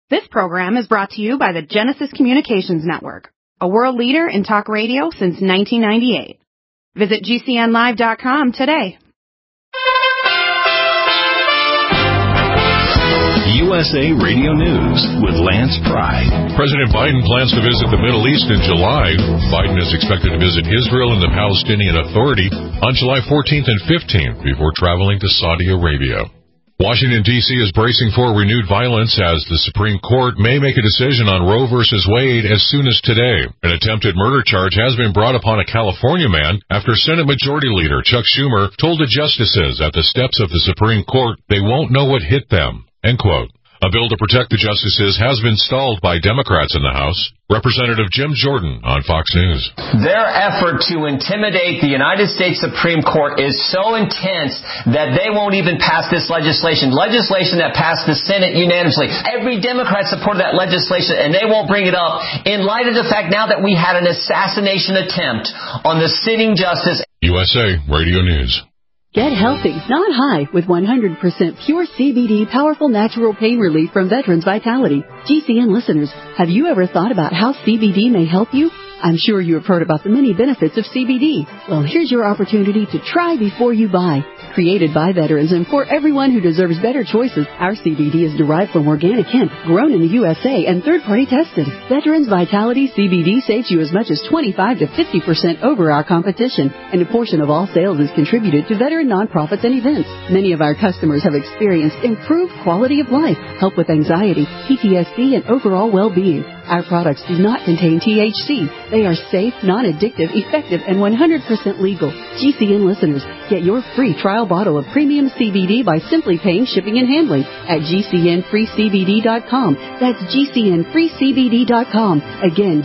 This program is brought to you by the Genesis Communications Network, a world leader in talk radio since 1998. Visit GCNlive.com today. USA Radio News with Lance Pride. President Biden plans to visit the Middle East in July. Biden is expected to visit Israel and the Palestinian Authority on July 14th and 15th before traveling to Saudi Arabia. Washington, D.C. is bracing for renewed violence as the Supreme Court may make a decision on Roe v. Wade as soon as today. An attempted murder charge has been brought upon a California man after Senate Majority Leader Chuck Schumer told the justices at the steps of the Supreme Court they won't know what hit them. End quote. A bill to protect the justices has been stalled by Democrats in the House. Representative Jim Jordan on Fox News. Their effort to intimidate the United States Supreme Court is so intense that they won't even pass this legislation that passed the Senate unanimously. Every Democrat supported that legislation, and they won't bring it up in light of the fact now that we had an assassination attempt on the sitting justice. USA Radio News. Get healthy, not high, with 100% pure CBD powerful natural pain relief from Veterans Vitality. GCN listeners, have you ever thought about how CBD may help you? I'm sure you have heard about the many benefits of CBD. Well, here's your opportunity to try before you buy. Created by veterans and for everyone who deserves better choices, our CBD is derived from organic hemp, grown in the USA, and third-party tested. Veterans Vitality CBD saves you as much as 25 to 50% over our competition, and a portion of all sales is contributed to veteran nonprofits and events. Many of our customers have experienced improved quality of life, help with anxiety, PTSD, and overall well-being. Our products do not contain THC. They are safe, non-addictive, effective, and 100% legal. GCN listeners, get your free trial bottle of premium CBD by simply paying shipping and handling at GCNFreeCBD.com. That's GCNFreeCBD.com. Again,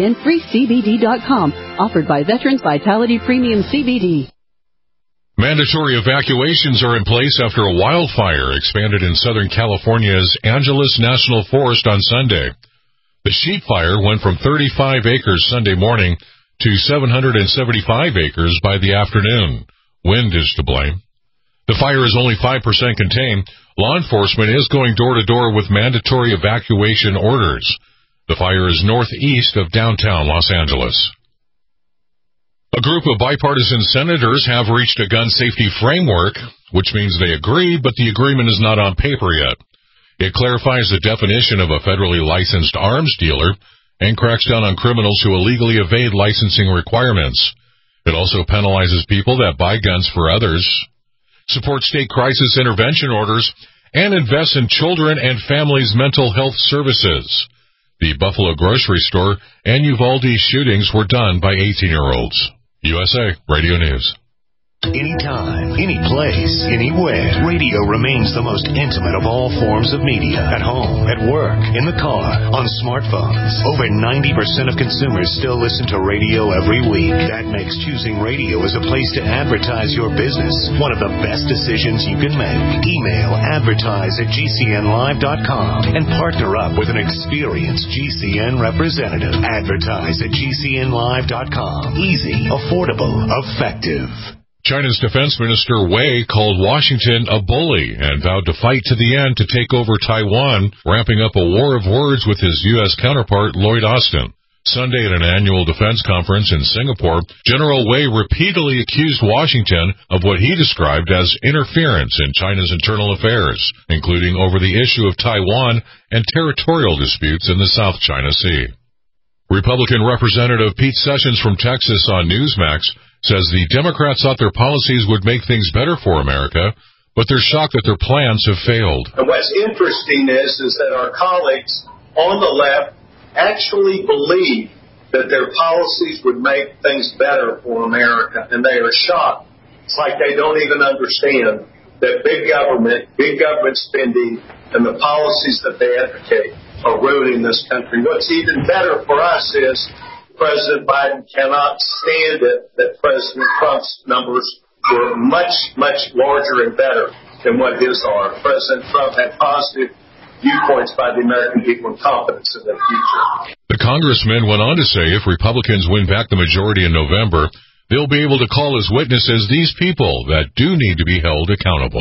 GCNFreeCBD.com. Offered by Veterans Vitality Premium CBD. Mandatory evacuations are in place after a wildfire expanded in Southern California's Angeles National Forest on Sunday. The sheep fire went from 35 acres Sunday morning to 775 acres by the afternoon. Wind is to blame. The fire is only 5% contained. Law enforcement is going door-to-door with mandatory evacuation orders. The fire is northeast of downtown Los Angeles. A group of bipartisan senators have reached a gun safety framework, which means they agree, but the agreement is not on paper yet. It clarifies the definition of a federally licensed arms dealer and cracks down on criminals who illegally evade licensing requirements. It also penalizes people that buy guns for others, supports state crisis intervention orders, and invests in children and families' mental health services. The Buffalo grocery store and Uvalde shootings were done by 18-year-olds. USA Radio News. Anytime, any place, anywhere, radio remains the most intimate of all forms of media. At home, at work, in the car, on smartphones. Over 90% of consumers still listen to radio every week. That makes choosing radio as a place to advertise your business one of the best decisions you can make. Email advertise@GCNlive.com and partner up with an experienced GCN representative. Advertise at GCNlive.com. Easy, affordable, effective. China's Defense Minister Wei called Washington a bully and vowed to fight to the end to take over Taiwan, ramping up a war of words with his U.S. counterpart Lloyd Austin. Sunday at an annual defense conference in Singapore, General Wei repeatedly accused Washington of what he described as interference in China's internal affairs, including over the issue of Taiwan and territorial disputes in the South China Sea. Republican Representative Pete Sessions from Texas on Newsmax says the Democrats thought their policies would make things better for America, but they're shocked that their plans have failed. And what's interesting is that our colleagues on the left actually believe that their policies would make things better for America, and they are shocked. It's like they don't even understand that big government spending, and the policies that they advocate are ruining this country. What's even better for us is President Biden cannot stand it that President Trump's numbers were much, much larger and better than what his are. President Trump had positive viewpoints by the American people and confidence in their future. The congressman went on to say if Republicans win back the majority in November, they'll be able to call as witnesses these people that do need to be held accountable.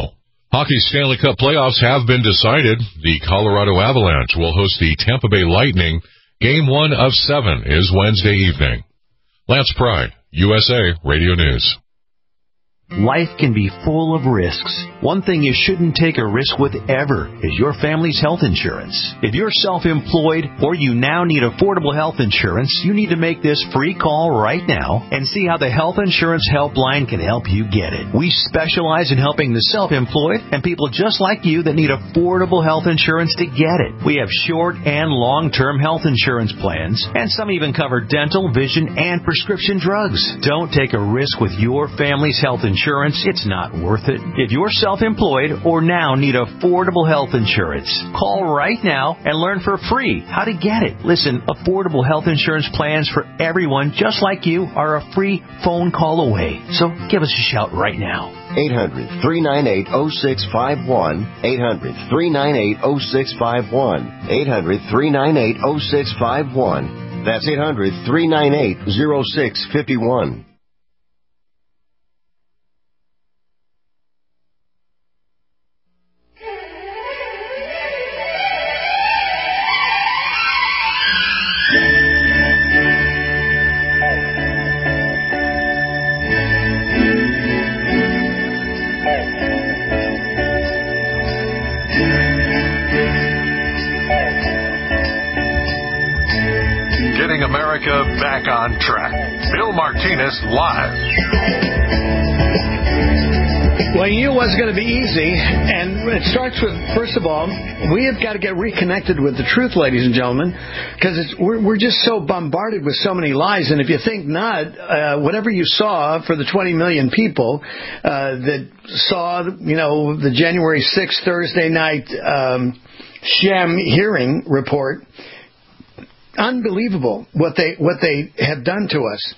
Hockey Stanley Cup playoffs have been decided. The Colorado Avalanche will host the Tampa Bay Lightning. Game 1 of 7 is Wednesday evening. Lance Pride, USA Radio News. Life can be full of risks. One thing you shouldn't take a risk with ever is your family's health insurance. If you're self-employed or you now need affordable health insurance, you need to make this free call right now and see how the Health Insurance Helpline can help you get it. We specialize in helping the self-employed and people just like you that need affordable health insurance to get it. We have short and long-term health insurance plans, and some even cover dental, vision, and prescription drugs. Don't take a risk with your family's health insurance. It's not worth it. If you're self-employed or now need affordable health insurance, call right now and learn for free how to get it. Listen, affordable health insurance plans for everyone just like you are a free phone call away. So give us a shout right now. 800-398-0651. 800-398-0651. 800-398-0651. That's 800-398-0651. Back on track. Bill Martinez live. Well, you knew it wasn't going to be easy, and it starts with, first of all, we have got to get reconnected with the truth, ladies and gentlemen, because we're just so bombarded with so many lies, and if you think not, whatever you saw for the 20 million people that saw, the January 6th Thursday night sham hearing report, unbelievable what they have done to us.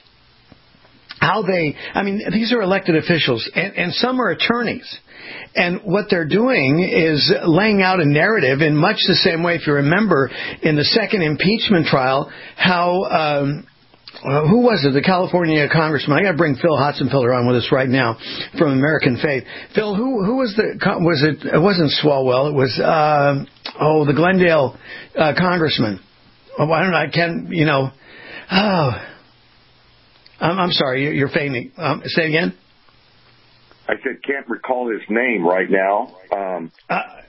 These are elected officials, and some are attorneys. And what they're doing is laying out a narrative in much the same way, if you remember, in the second impeachment trial, how, who was it? The California congressman. I got to bring Phil Hotzenpiller on with us right now from American Faith. Phil, who was it wasn't Swalwell. It was, the Glendale congressman. I'm sorry, you're fainting. Say again? I said can't recall his name right now. I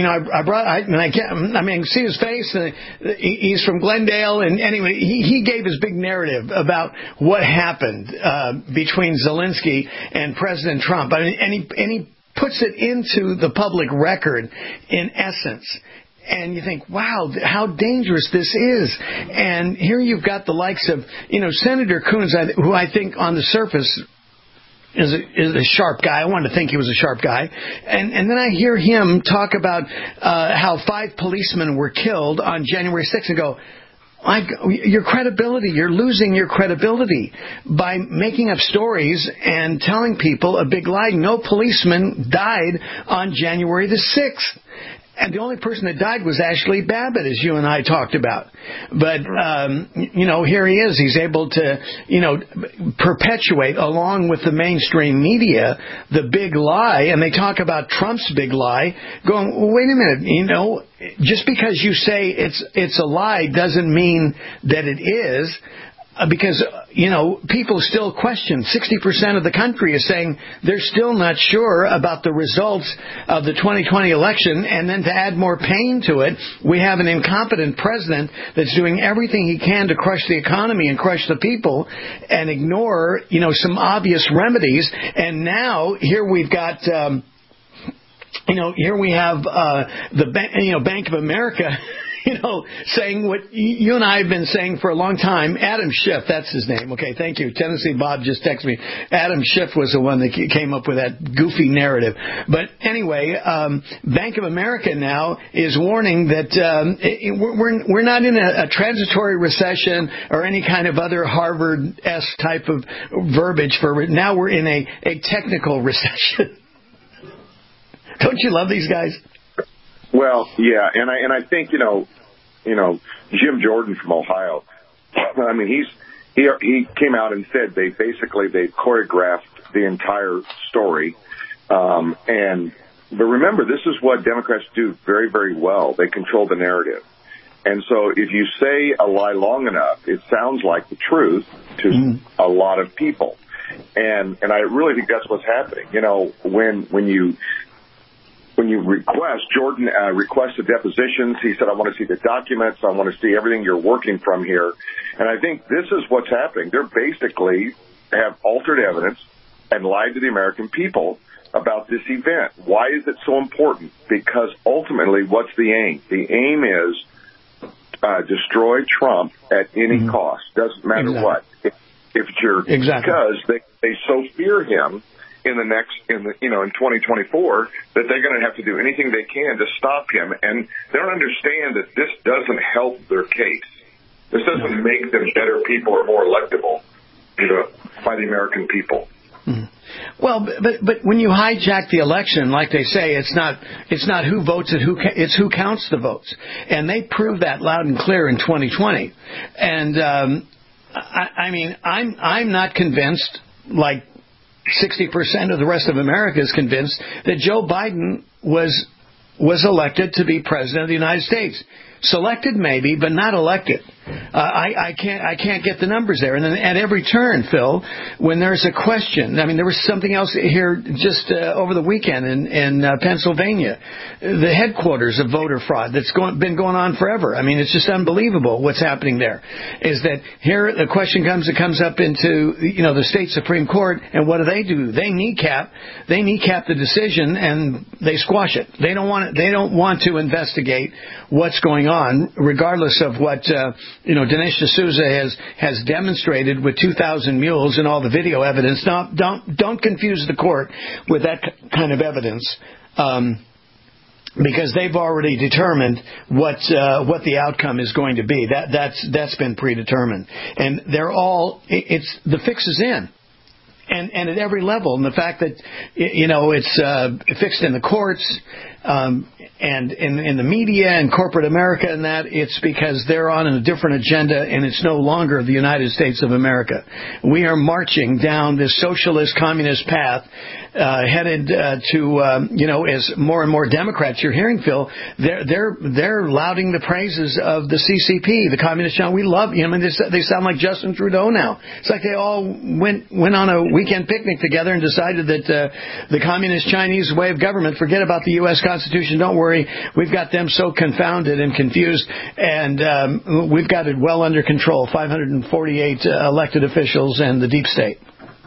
can see his face. He's from Glendale, and anyway, he gave his big narrative about what happened between Zelensky and President Trump. And he puts it into the public record in essence. And you think, wow, how dangerous this is. And here you've got the likes of, Senator Coons, who I think on the surface is a sharp guy. I wanted to think he was a sharp guy. And then I hear him talk about how 5 policemen were killed on January 6th and go, your credibility, you're losing your credibility by making up stories and telling people a big lie. No policeman died on January the 6th. And the only person that died was Ashley Babbitt, as you and I talked about. But, here he is. He's able to, perpetuate, along with the mainstream media, the big lie. And they talk about Trump's big lie, going, well, wait a minute, just because you say it's a lie doesn't mean that it is. Because, people still question. 60% of the country is saying they're still not sure about the results of the 2020 election. And then to add more pain to it, we have an incompetent president that's doing everything he can to crush the economy and crush the people and ignore, some obvious remedies. And now here we've got, here we have the Bank of America. Saying what you and I have been saying for a long time. Adam Schiff, that's his name. Okay, thank you. Tennessee Bob just texted me. Adam Schiff was the one that came up with that goofy narrative. But anyway, Bank of America now is warning that we're not in a transitory recession or any kind of other Harvard-esque type of verbiage for it. Now we're in a technical recession. Don't you love these guys? Well, yeah, and I think Jim Jordan from Ohio. I mean, he came out and said they choreographed the entire story, and But remember, this is what Democrats do very, very well. They control the narrative. And so if you say a lie long enough, it sounds like the truth to a lot of people. And I really think that's what's happening. You know, when you request, Jordan requested depositions. He said, I want to see the documents. I want to see everything you're working from here. And I think this is what's happening. They're basically have altered evidence and lied to the American people about this event. Why is it so important? Because ultimately, what's the aim? The aim is destroy Trump at any cost. Doesn't matter what. If you're because they so fear him in 2024 that they're going to have to do anything they can to stop him, and they don't understand that this doesn't help their case. This doesn't make them better people or more electable by the American people. Well, but when you hijack the election, like they say, it's not who votes it's who counts the votes, and they proved that loud and clear in 2020. And I mean, I'm not convinced, like 60% of the rest of America is convinced, that Joe Biden was elected to be president of the United States. Selected maybe, but not elected. I can't get the numbers there. And then at every turn, Phil, when there's a question, I mean, there was something else here just over the weekend in Pennsylvania, the headquarters of voter fraud that's been going on forever. I mean, it's just unbelievable what's happening there. Is that here the question comes up into the state Supreme Court, and what do? They kneecap the decision and they squash it. They don't want to investigate what's going on, regardless of what Dinesh D'Souza has demonstrated with 2,000 mules and all the video evidence. Don't confuse the court with that kind of evidence, because they've already determined what the outcome is going to be. That's been predetermined, and the fix is in. And at every level, and the fact that it's fixed in the courts and in the media and corporate America, and that it's because they're on a different agenda, and it's no longer the United States of America. We are marching down this socialist communist path, headed to as more and more Democrats you're hearing, Phil, they're lauding the praises of the CCP, the Communist China. We love him, and they sound like Justin Trudeau now. It's like they all went on a weekend picnic together and decided that the Communist Chinese way of government, forget about the U.S. Constitution, don't worry, we've got them so confounded and confused, and we've got it well under control, 548 elected officials and the deep state.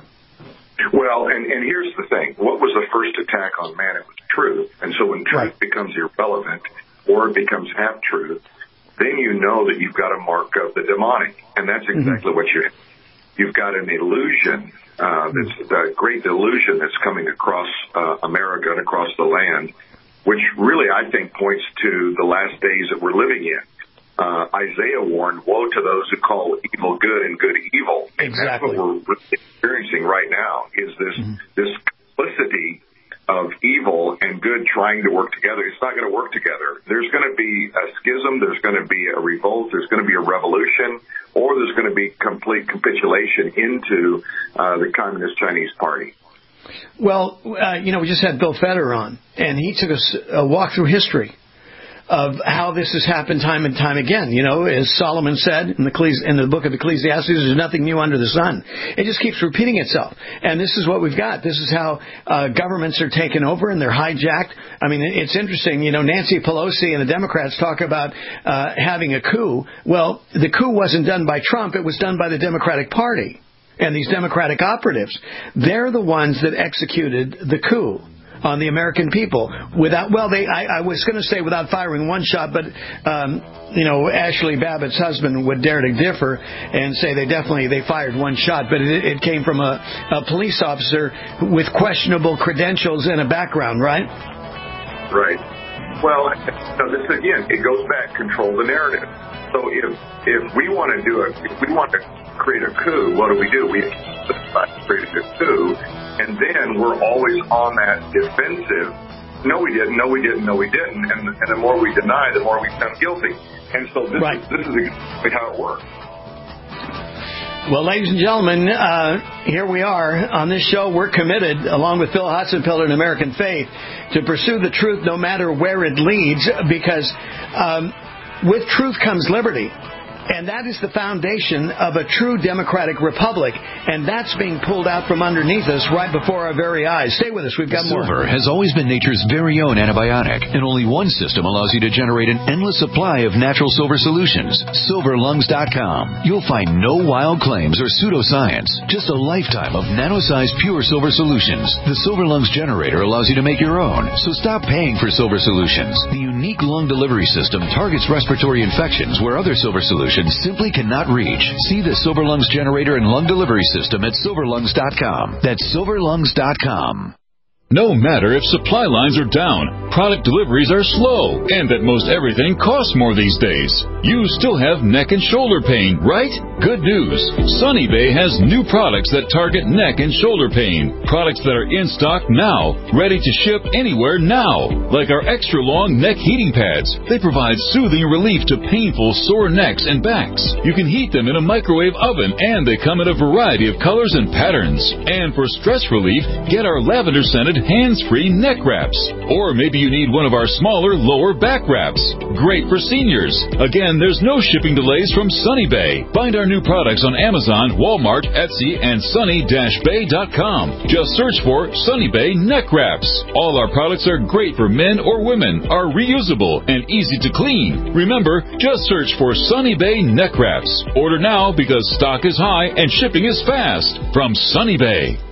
Well, and here's the thing. What was the first attack on man? It was truth. And so when truth becomes irrelevant or it becomes half-truth, then you know that you've got a mark of the demonic. And that's exactly what you've got an illusion. That's the great delusion that's coming across America and across the land, which really, I think, points to the last days that we're living in. Isaiah warned, woe to those who call evil good and good evil. And that's what we're experiencing right now, is this complicity of evil and good trying to work together. It's not going to work together. There's going to be a schism, there's going to be a revolt, there's going to be a revolution, or there's going to be complete capitulation into the Communist Chinese Party. Well, we just had Bill Feder on, and he took us a walk through history of how this has happened time and time again. As Solomon said in the book of Ecclesiastes, there's nothing new under the sun. It just keeps repeating itself. And this is what we've got. This is how governments are taken over and they're hijacked. I mean, it's interesting. Nancy Pelosi and the Democrats talk about having a coup. Well, the coup wasn't done by Trump. It was done by the Democratic Party. And these Democratic operatives, they're the ones that executed the coup on the American people I was going to say without firing one shot, but Ashley Babbitt's husband would dare to differ and say they fired one shot, but it came from a police officer with questionable credentials and a background, right? Right. Well, this again, it goes back, control the narrative. So if we want to create a coup, what do? We create a coup, and then we're always on that defensive. No, we didn't. And the more we deny, the more we become guilty. And so this is exactly how it works. Well, ladies and gentlemen, here we are on this show. We're committed, along with Phil Hotzenpiller and American Faith, to pursue the truth no matter where it leads, because with truth comes liberty. And that is the foundation of a true democratic republic. And that's being pulled out from underneath us right before our very eyes. Stay with us. We've got more. Silver has always been nature's very own antibiotic. And only one system allows you to generate an endless supply of natural silver solutions. SilverLungs.com. You'll find no wild claims or pseudoscience. Just a lifetime of nano-sized pure silver solutions. The Silver Lungs generator allows you to make your own. So stop paying for silver solutions. The unique lung delivery system targets respiratory infections where other silver solutions simply cannot reach. See the Silver Lungs generator and lung delivery system at SilverLungs.com. That's SilverLungs.com. No matter if supply lines are down, product deliveries are slow, and that most everything costs more these days, you still have neck and shoulder pain, right? Good news. Sunny Bay has new products that target neck and shoulder pain. Products that are in stock now, ready to ship anywhere now. Like our extra long neck heating pads. They provide soothing relief to painful sore necks and backs. You can heat them in a microwave oven, and they come in a variety of colors and patterns. And for stress relief, get our lavender scented hands-free neck wraps. Or maybe you need one of our smaller lower back wraps. Great for seniors. Again, there's no shipping delays from Sunny Bay. Find our new products on Amazon, Walmart, Etsy, and sunny-bay.com. Just search for Sunny Bay neck wraps. All our products are great for men or women, are reusable, and easy to clean. Remember, just search for Sunny Bay neck wraps. Order now because stock is high and shipping is fast. From Sunny Bay.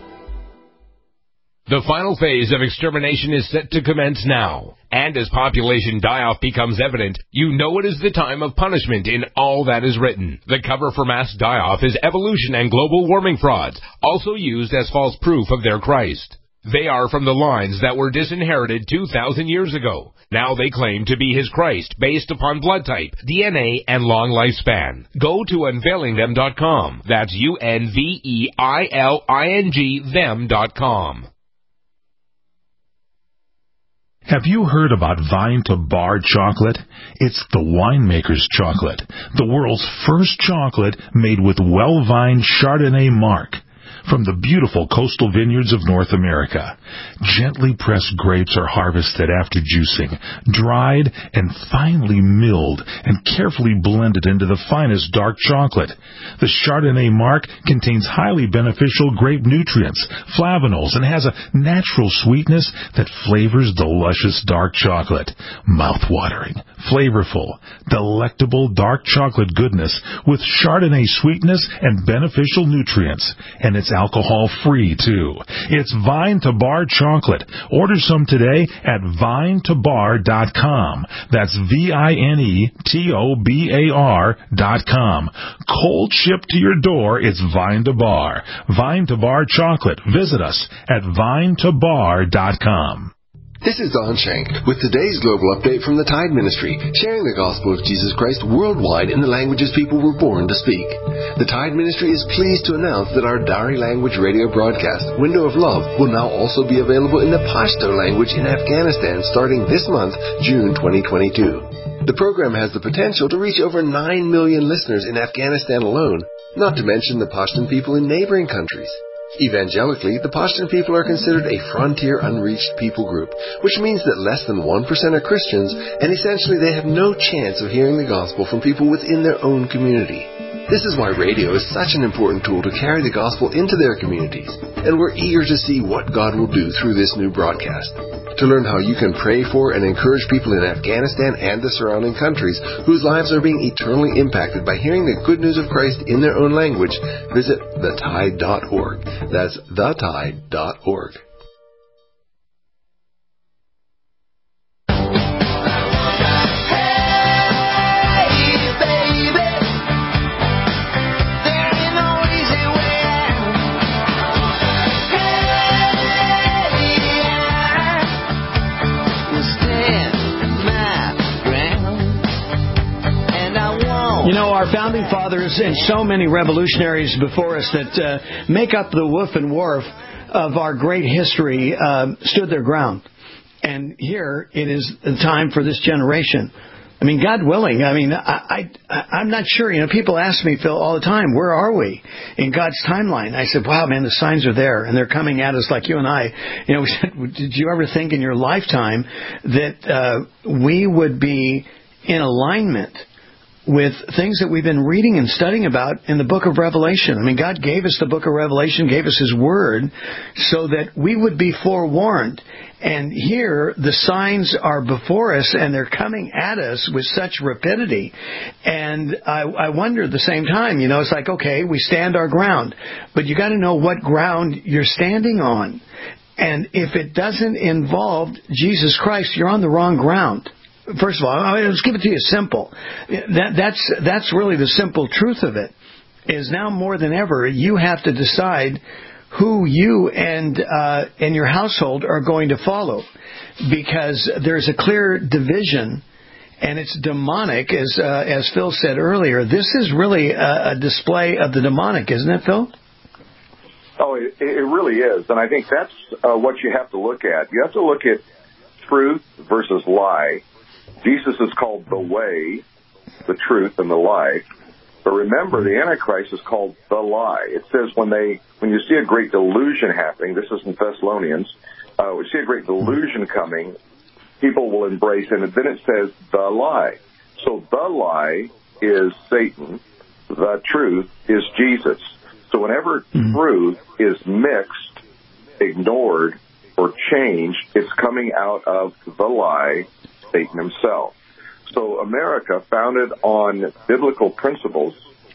The final phase of extermination is set to commence now. And as population die-off becomes evident, you know it is the time of punishment in all that is written. The cover for mass die-off is evolution and global warming frauds, also used as false proof of their Christ. They are from the lines that were disinherited 2,000 years ago. Now they claim to be his Christ based upon blood type, DNA, and long lifespan. Go to unveilingthem.com. That's UNVEILING them.com. Have you heard about Vine to Bar chocolate? It's the winemaker's chocolate, the world's first chocolate made with well-vined Chardonnay marc from the beautiful coastal vineyards of North America. Gently pressed grapes are harvested after juicing, dried and finely milled and carefully blended into the finest dark chocolate. The Chardonnay marc contains highly beneficial grape nutrients, flavanols, and has a natural sweetness that flavors the luscious dark chocolate. Mouth-watering, flavorful, delectable dark chocolate goodness with Chardonnay sweetness and beneficial nutrients. And it's alcohol-free, too. It's Vine to Bar chocolate. Order some today at vinetobar.com. That's VINETOBAR.com. Cold shipped to your door, it's Vine to Bar. Vine to Bar chocolate. Visit us at vinetobar.com. This is Don Shank with today's global update from the Tide Ministry, sharing the gospel of Jesus Christ worldwide in the languages people were born to speak. The Tide Ministry is pleased to announce that our Dari language radio broadcast, Window of Love, will now also be available in the Pashto language in Afghanistan starting this month, June 2022. The program has the potential to reach over 9 million listeners in Afghanistan alone, not to mention the Pashtun people in neighboring countries. Evangelically, the Pashtun people are considered a frontier unreached people group, which means that less than 1% are Christians, and essentially they have no chance of hearing the gospel from people within their own community. This is why radio is such an important tool to carry the gospel into their communities, and we're eager to see what God will do through this new broadcast. To learn how you can pray for and encourage people in Afghanistan and the surrounding countries whose lives are being eternally impacted by hearing the good news of Christ in their own language, visit thetide.org. That's thetide.org. You know, our founding fathers and so many revolutionaries before us that make up the woof and wharf of our great history stood their ground. And here it is the time for this generation I mean, God willing, I mean, I'm not sure. You know, people ask me, Phil, all the time, where are we in God's timeline? I said, wow, man, the signs are there, and they're coming at us like you and I. You know, we said, did you ever think in your lifetime that we would be in alignment with things that we've been reading and studying about in the book of Revelation? I mean, God gave us the book of Revelation, gave us His Word, so that we would be forewarned. And here, the signs are before us, and they're coming at us with such rapidity. And I wonder at the same time, you know, it's like, okay, we stand our ground, but you got to know what ground you're standing on. And if it doesn't involve Jesus Christ, you're on the wrong ground. First of all, let's give it to you simple. That's really the simple truth of it, is now more than ever, you have to decide who you and your household are going to follow, because there's a clear division, and it's demonic, as Phil said earlier. This is really a display of the demonic, isn't it, Phil? Oh, it really is, and I think that's what you have to look at. You have to look at truth versus lie. Jesus is called the way, the truth, and the life. But remember, the Antichrist is called the lie. It says when you see a great delusion happening, this is in Thessalonians, we see a great delusion coming, people will embrace it, and then it says the lie. So the lie is Satan, the truth is Jesus. So whenever truth is mixed, ignored, or changed, it's coming out of the lie, Satan himself. So America, founded on biblical principles,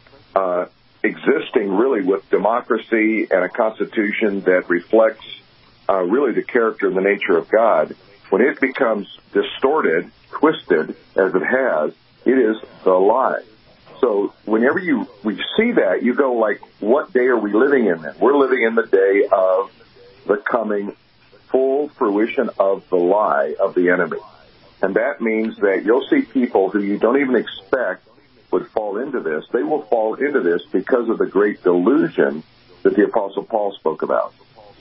existing really with democracy and a constitution that reflects really the character and the nature of God, when it becomes distorted, twisted, as it has, it is the lie. So whenever we see that, you go like, what day are we living in then? We're living in the day of the coming full fruition of the lie of the enemy. And that means that you'll see people who you don't even expect would fall into this. They will fall into this because of the great delusion that the Apostle Paul spoke about.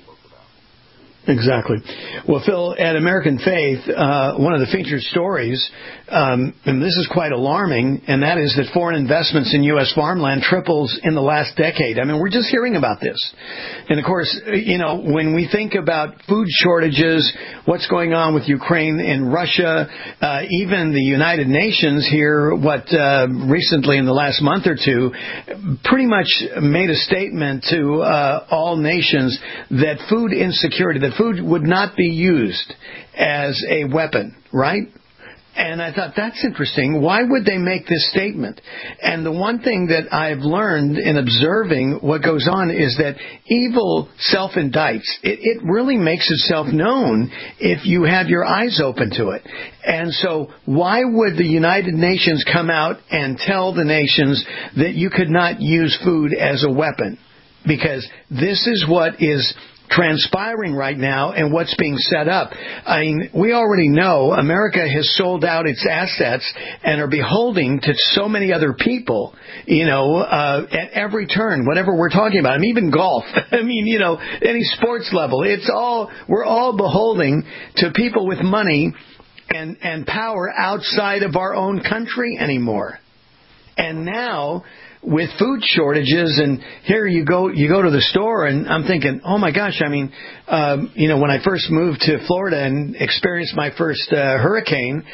Exactly. Well, Phil, at American Faith, one of the featured stories, and this is quite alarming, and that is that foreign investments in U.S. farmland triples in the last decade. I mean, we're just hearing about this. And, of course, you know, when we think about food shortages, what's going on with Ukraine and Russia, even the United Nations here, recently in the last month or two, pretty much made a statement to all nations that food insecurity, that food would not be used as a weapon, right? And I thought, that's interesting. Why would they make this statement? And the one thing that I've learned in observing what goes on is that evil self-indicts. It really makes itself known if you have your eyes open to it. And so why would the United Nations come out and tell the nations that you could not use food as a weapon? Because this is what is transpiring right now and what's being set up. I mean, we already know America has sold out its assets and are beholden to so many other people, you know, at every turn, whatever we're talking about. I mean, even golf. I mean, you know, any sports level. We're all beholden to people with money and power outside of our own country anymore. And now, with food shortages, and here you go to the store, and I'm thinking, oh my gosh, I mean, you know, when I first moved to Florida and experienced my first hurricane,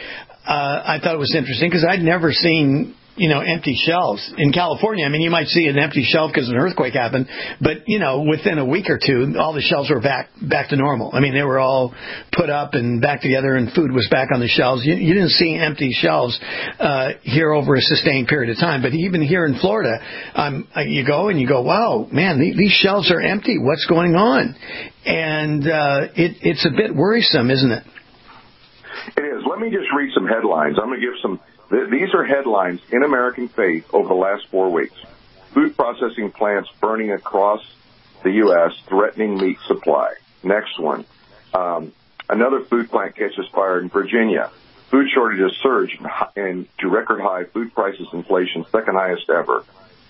I thought it was interesting because I'd never seen, you know, empty shelves. In California, I mean, you might see an empty shelf because an earthquake happened, but, you know, within a week or two, all the shelves were back to normal. I mean, they were all put up and back together, and food was back on the shelves. You didn't see empty shelves here over a sustained period of time. But even here in Florida, you go, wow, man, these shelves are empty. What's going on? And it's a bit worrisome, isn't it? It is. Let me just read some headlines. I'm going to give some. These are headlines in American Faith over the last 4 weeks. Food processing plants burning across the U.S., threatening meat supply. Next one. Another food plant catches fire in Virginia. Food shortages surge to record high food prices, inflation, second highest ever.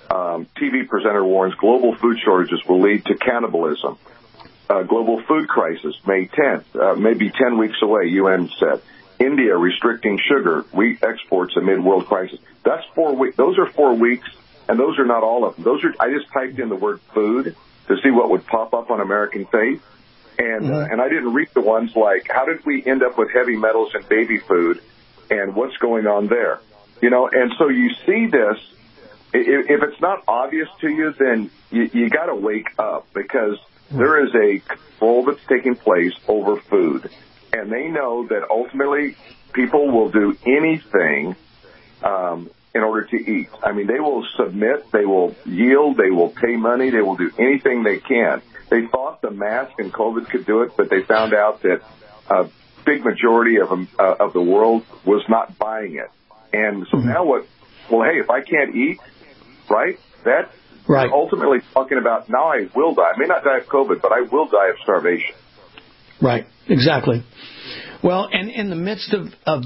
TV presenter warns global food shortages will lead to cannibalism. Global food crisis, May 10th, maybe 10 weeks away, UN said. India restricting sugar, wheat exports amid world crisis. That's 4 weeks. Those are 4 weeks, and those are not all of them. I just typed in the word food to see what would pop up on American Faith, and I didn't read the ones like, how did we end up with heavy metals in baby food, and what's going on there? And so you see this. If it's not obvious to you, then you got to wake up, because there is a control that's taking place over food. And they know that ultimately people will do anything in order to eat. I mean, they will submit, they will yield, they will pay money, they will do anything they can. They thought the mask and COVID could do it, but they found out that a big majority of the world was not buying it. And so now what? Well, hey, if I can't eat, right, that's ultimately talking about now I will die. I may not die of COVID, but I will die of starvation. Right, exactly. Well, and in the midst of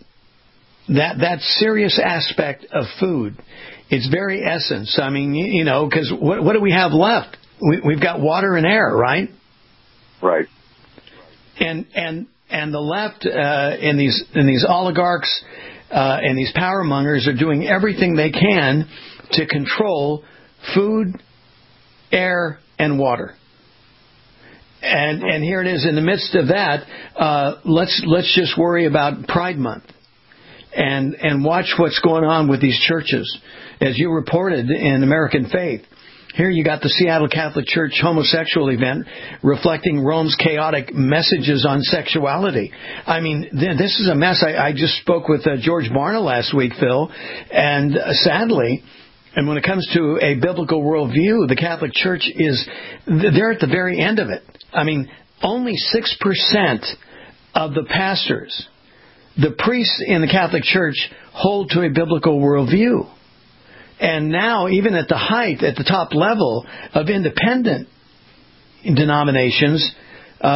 that serious aspect of food, its very essence, I mean, because what do we have left? We've got water and air, right? Right. And the left and these oligarchs and these power mongers are doing everything they can to control food, air, and water. And here it is in the midst of that. Let's just worry about Pride Month and watch what's going on with these churches. As you reported in American Faith, here you got the Seattle Catholic Church homosexual event reflecting Rome's chaotic messages on sexuality. I mean, this is a mess. I just spoke with George Barna last week, Phil, and sadly, and when it comes to a biblical worldview, the Catholic Church they're at the very end of it. I mean, only 6% of the pastors, the priests in the Catholic Church, hold to a biblical worldview. And now, even at the height, at the top level of independent denominations,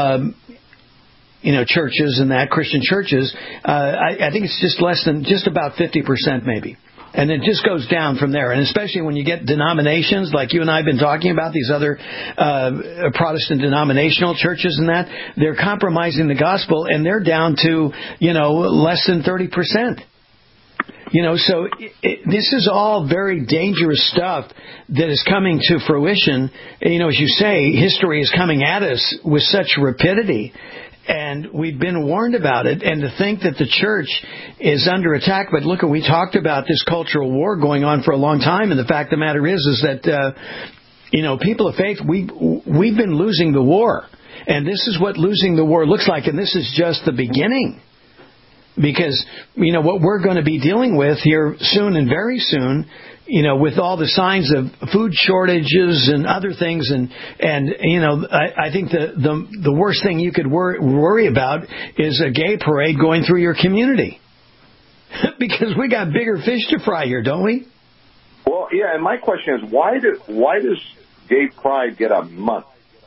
churches and Christian churches, I think it's just about 50% maybe. And it just goes down from there. And especially when you get denominations like you and I have been talking about, these other Protestant denominational churches and they're compromising the gospel, and they're down to, less than 30%. So this is all very dangerous stuff that is coming to fruition. As you say, history is coming at us with such rapidity. And we've been warned about it. And to think that the church is under attack, but look, we talked about this cultural war going on for a long time. And the fact of the matter is that, people of faith, we've been losing the war. And this is what losing the war looks like. And this is just the beginning. Because, what we're going to be dealing with here soon and very soon, with all the signs of food shortages and other things. And I think the worst thing you could worry about is a gay parade going through your community. Because we got bigger fish to fry here, don't we? Well, yeah, and my question is, why does gay pride get a month?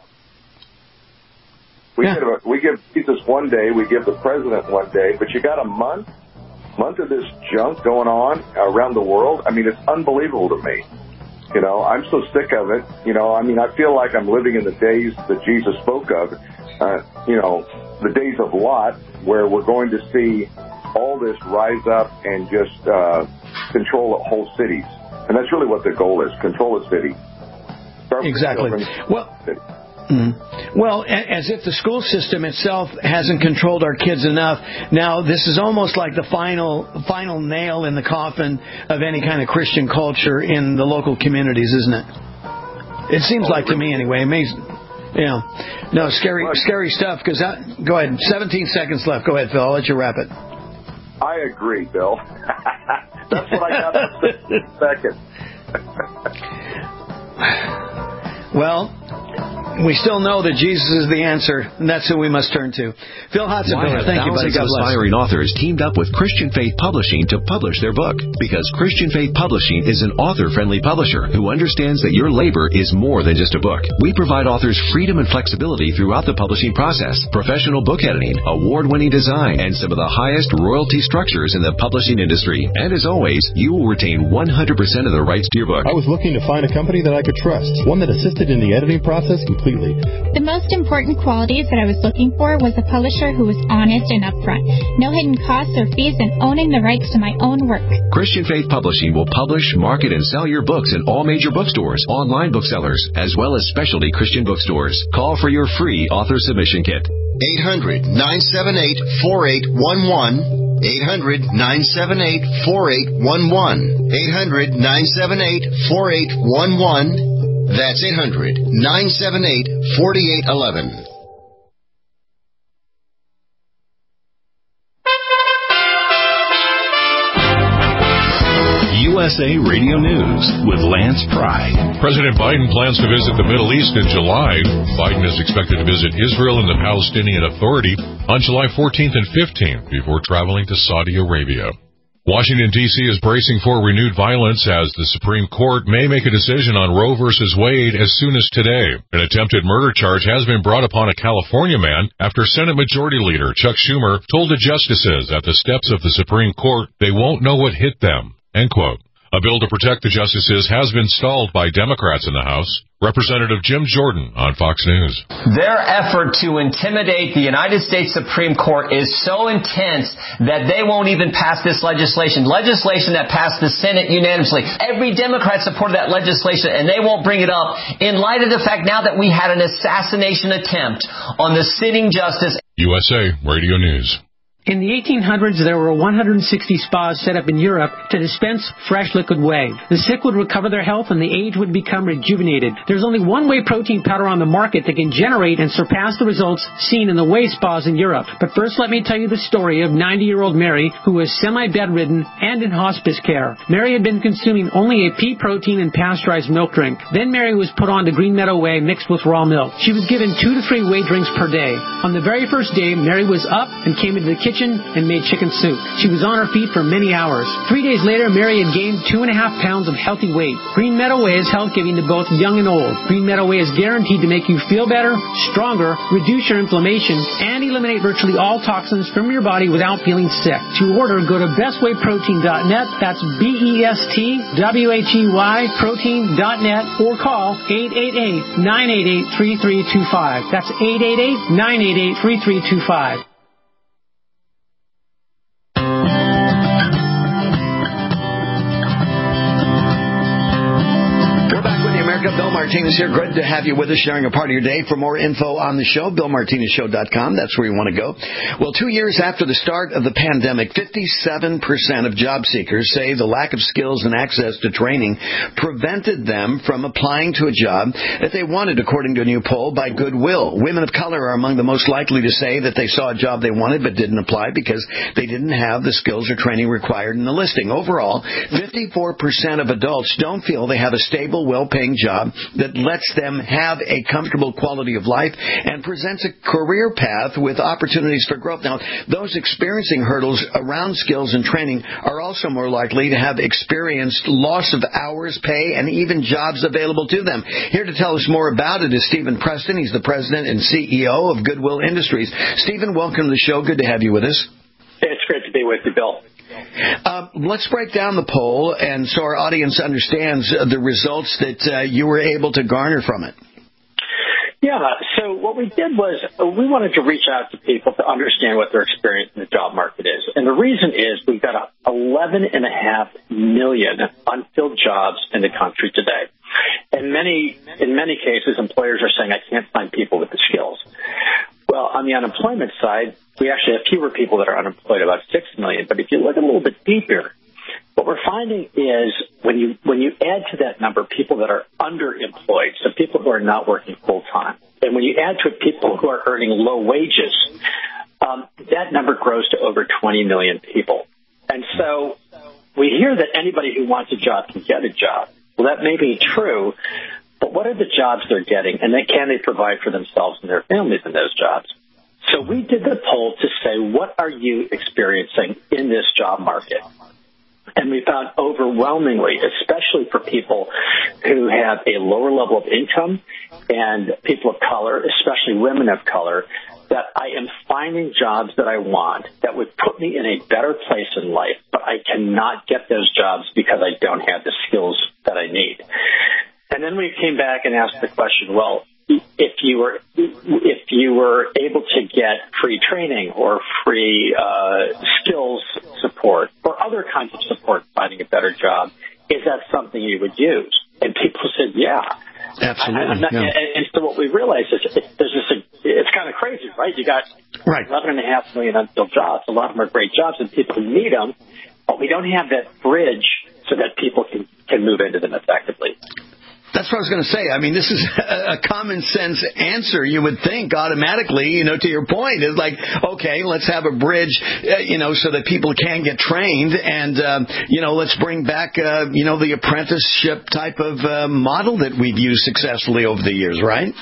We give Jesus one day, we give the president one day, but you got a month of this junk going on around the world. I mean, it's unbelievable to me. I'm so sick of it. I feel like I'm living in the days that Jesus spoke of, the days of Lot, where we're going to see all this rise up and just control whole cities. And that's really what the goal is, control a city. Exactly. Well, as if the school system itself hasn't controlled our kids enough. Now, this is almost like the final nail in the coffin of any kind of Christian culture in the local communities, isn't it? It seems like to me, anyway. Amazing. No, scary stuff. Go ahead. 17 seconds left. Go ahead, Phil. I'll let you wrap it. I agree, Bill. That's what I got in 6 seconds. Well, we still know that Jesus is the answer, and that's who we must turn to. Phil Hotzenbiller, thank you, buddy. God bless. Aspiring authors teamed up with Christian Faith Publishing to publish their book. Because Christian Faith Publishing is an author-friendly publisher who understands that your labor is more than just a book. We provide authors freedom and flexibility throughout the publishing process, professional book editing, award-winning design, and some of the highest royalty structures in the publishing industry. And as always, you will retain 100% of the rights to your book. I was looking to find a company that I could trust, one that assisted in the editing process and completely. The most important qualities that I was looking for was a publisher who was honest and upfront, no hidden costs or fees, and owning the rights to my own work. Christian Faith Publishing will publish, market, and sell your books in all major bookstores, online booksellers, as well as specialty Christian bookstores. Call for your free author submission kit. 800-978-4811. 800-978-4811. 800-978-4811. That's 800-978-4811. USA Radio News with Lance Pry. President Biden plans to visit the Middle East in July. Biden is expected to visit Israel and the Palestinian Authority on July 14th and 15th before traveling to Saudi Arabia. Washington, D.C. is bracing for renewed violence as the Supreme Court may make a decision on Roe v. Wade as soon as today. An attempted murder charge has been brought upon a California man after Senate Majority Leader Chuck Schumer told the justices at the steps of the Supreme Court they won't know what hit them. End quote. A bill to protect the justices has been stalled by Democrats in the House. Representative Jim Jordan on Fox News. Their effort to intimidate the United States Supreme Court is so intense that they won't even pass this legislation. Legislation that passed the Senate unanimously. Every Democrat supported that legislation, and they won't bring it up in light of the fact now that we had an assassination attempt on the sitting justice. USA Radio News. In the 1800s, there were 160 spas set up in Europe to dispense fresh liquid whey. The sick would recover their health and the aged would become rejuvenated. There's only one whey protein powder on the market that can generate and surpass the results seen in the whey spas in Europe. But first, let me tell you the story of 90-year-old Mary, who was semi-bedridden and in hospice care. Mary had been consuming only a pea protein and pasteurized milk drink. Then Mary was put on to Green Meadow Whey mixed with raw milk. She was given 2 to 3 whey drinks per day. On the very first day, Mary was up and came into the kitchen and made chicken soup. She was on her feet for many hours. 3 days later, Mary had gained 2.5 pounds of healthy weight. Green Meadow Whey is health giving to both young and old. Green Meadow Whey is guaranteed to make you feel better, stronger, reduce your inflammation, and eliminate virtually all toxins from your body without feeling sick. To order, go to bestwayprotein.net. That's BESTWHEY protein.net or call 888-988-3325. That's 888-988-3325. Bill Martinez here. Good to have you with us, sharing a part of your day. For more info on the show, BillMartinezShow.com. That's where you want to go. Well, 2 years after the start of the pandemic, 57% of job seekers say the lack of skills and access to training prevented them from applying to a job that they wanted, according to a new poll by Goodwill. Women of color are among the most likely to say that they saw a job they wanted but didn't apply because they didn't have the skills or training required in the listing. Overall, 54% of adults don't feel they have a stable, well-paying job that lets them have a comfortable quality of life and presents a career path with opportunities for growth. Now, those experiencing hurdles around skills and training are also more likely to have experienced loss of hours, pay, and even jobs available to them. Here to tell us more about it is Stephen Preston. He's the president and CEO of Goodwill Industries. Stephen, welcome to the show. Good to have you with us. It's great to be with you, Bill. Let's break down the poll, and so our audience understands the results that you were able to garner from it. Yeah, so what we did was we wanted to reach out to people to understand what their experience in the job market is. And the reason is we've got 11.5 million unfilled jobs in the country today. And in many cases, employers are saying, I can't find people with the skills. Well, on the unemployment side, we actually have fewer people that are unemployed, about 6 million. But if you look a little bit deeper, what we're finding is when you add to that number people that are underemployed, so people who are not working full-time, and when you add to it people who are earning low wages, that number grows to over 20 million people. And so we hear that anybody who wants a job can get a job. Well, that may be true, but what are the jobs they're getting, and then can they provide for themselves and their families in those jobs? So we did the poll to say, what are you experiencing in this job market? And we found overwhelmingly, especially for people who have a lower level of income and people of color, especially women of color, that I am finding jobs that I want that would put me in a better place in life, but I cannot get those jobs because I don't have the skills that I need. And then we came back and asked the question, well, if you were able to get free training or free skills support or other kinds of support finding a better job, is that something you would use? And people said, yeah. Absolutely. And so what we realized is it's kind of crazy, right? You got 11.5 million unfilled jobs. A lot of them are great jobs and people need them, but we don't have that bridge so that people can move into them effectively. That's what I was going to say. I mean, this is a common sense answer, you would think, automatically, to your point. It's like, okay, let's have a bridge, so that people can get trained. And, let's bring back, the apprenticeship type of model that we've used successfully over the years, right?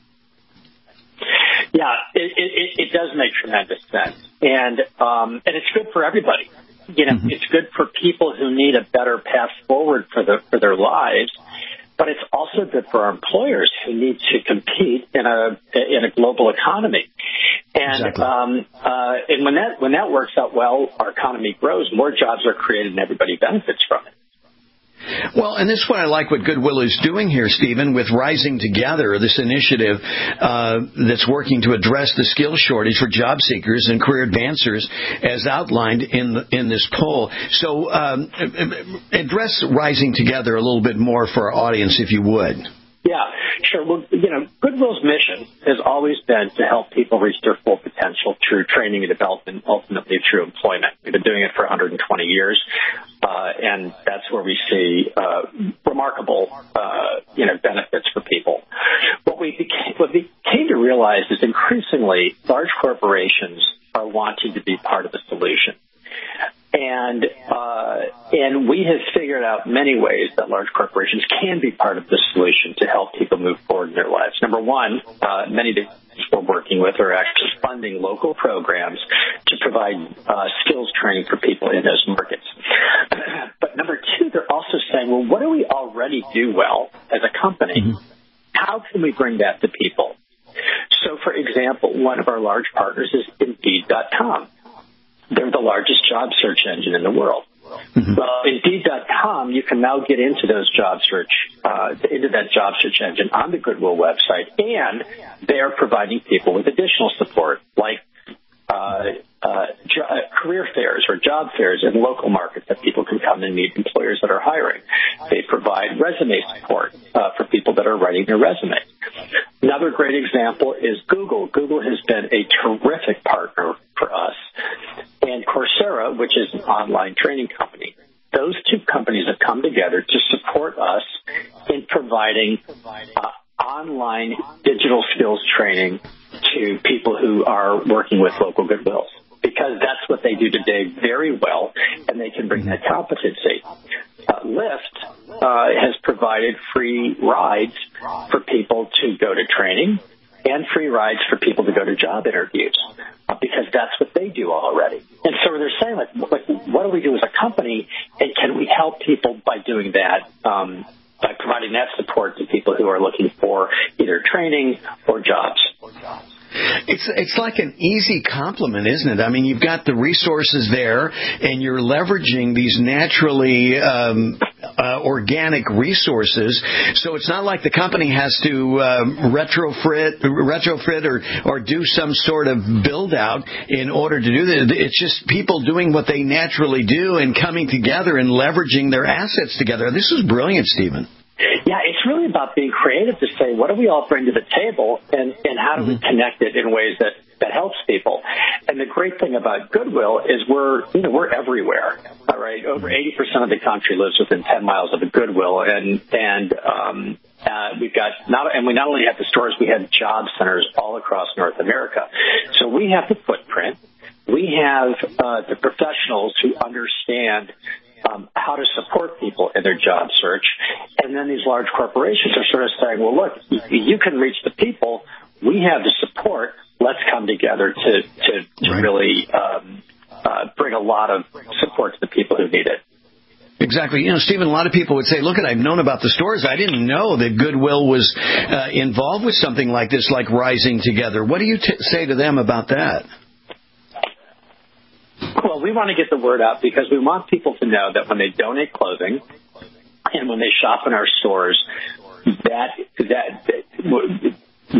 Yeah, it does make tremendous sense. And it's good for everybody. It's good for people who need a better path forward for their lives. But it's also good for our employers who need to compete in a global economy. And exactly. And when that works out well, our economy grows, more jobs are created, and everybody benefits from it. Well, and this is what I like what Goodwill is doing here, Stephen, with Rising Together, this initiative that's working to address the skill shortage for job seekers and career advancers as outlined in this poll. So address Rising Together a little bit more for our audience, if you would. Yeah, sure. Well, Goodwill's mission has always been to help people reach their full potential through training and development, ultimately through employment. We've been doing it for 120 years, and that's where we see remarkable, benefits for people. What we came to realize is increasingly large corporations are wanting to be part of the solution. And we have figured out many ways that large corporations can be part of the solution to help people move forward in their lives. Number one, many of the we're working with are actually funding local programs to provide skills training for people in those markets. But number two, they're also saying, well, what do we already do well as a company? Mm-hmm. How can we bring that to people? So, for example, one of our large partners is Indeed.com. They're the largest job search engine in the world. Mm-hmm. Indeed.com, you can now get into those into that job search engine on the Goodwill website, and they're providing people with additional support, like career fairs or job fairs in local markets that people can come and meet employers that are hiring. They provide resume support for people that are writing their resume. Another great example is Google. Google has been a terrific partner for us. And Coursera, which is an online training company. Those two companies have come together to support us in providing online digital skills training to people who are working with local Goodwills, because that's what they do today very well, and they can bring that competency. Lyft has provided free rides for people to go to training and free rides for people to go to job interviews, because that's what they do already. And so they're saying, like, what do we do as a company, and can we help people by doing that, by providing that support to people who are looking for either training or jobs? It's like an easy compliment, isn't it? I mean, you've got the resources there, and you're leveraging these naturally organic resources. So it's not like the company has to retrofit or do some sort of build out in order to do that. It's just people doing what they naturally do and coming together and leveraging their assets together. This is brilliant, Stephen. Yeah, it's really about being creative to say, what do we all bring to the table, and how do we connect it in ways that helps people? And the great thing about Goodwill is we're everywhere. All right, over 80% of the country lives within 10 miles of a Goodwill, and we've got we not only have the stores, we have job centers all across North America. So we have the footprint. We have the professionals who understand how to support people in their job search. And then these large corporations are sort of saying, well, look, you can reach the people. We have the support. Let's come together to really bring a lot of support to the people who need it. Exactly. Stephen, a lot of people would say, look, I've known about the stores. I didn't know that Goodwill was involved with something like this, like Rising Together. What do you say to them about that? Well, we want to get the word out because we want people to know that when they donate clothing and when they shop in our stores, that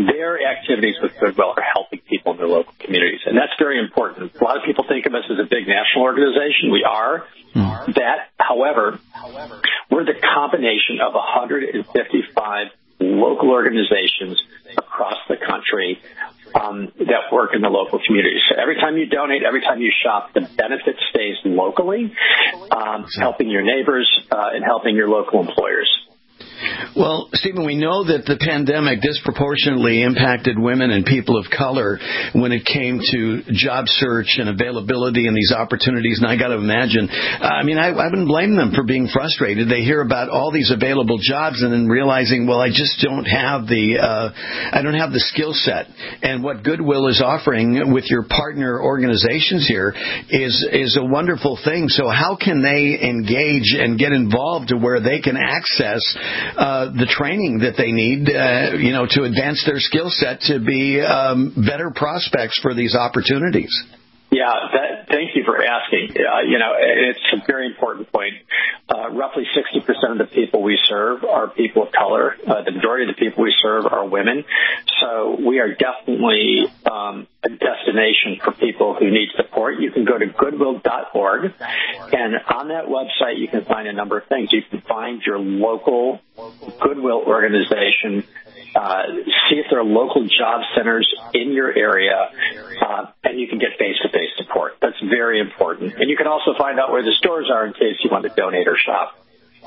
activities with Goodwill are helping people in their local communities. And that's very important. A lot of people think of us as a big national organization. We are that. However, we're the combination of 155 local organizations across the country that work in the local community. So every time you donate, every time you shop, the benefit stays locally, helping your neighbors and helping your local employers. Well, Stephen, we know that the pandemic disproportionately impacted women and people of color when it came to job search and availability and these opportunities. And I got to imagine, I wouldn't blame them for being frustrated. They hear about all these available jobs and then realizing, well, I just don't have the skill set. And what Goodwill is offering with your partner organizations here is a wonderful thing. So how can they engage and get involved to where they can access the training that they need, to advance their skill set to be better prospects for these opportunities? Yeah, thank you for asking. It's a very important point. Roughly 60% of the people we serve are people of color. The majority of the people we serve are women. So we are definitely a destination for people who need support. You can go to goodwill.org, and on that website you can find a number of things. You can find your local Goodwill organization, see if there are local job centers in your area, and you can get face-to-face support. That's very important. And you can also find out where the stores are in case you want to donate or shop.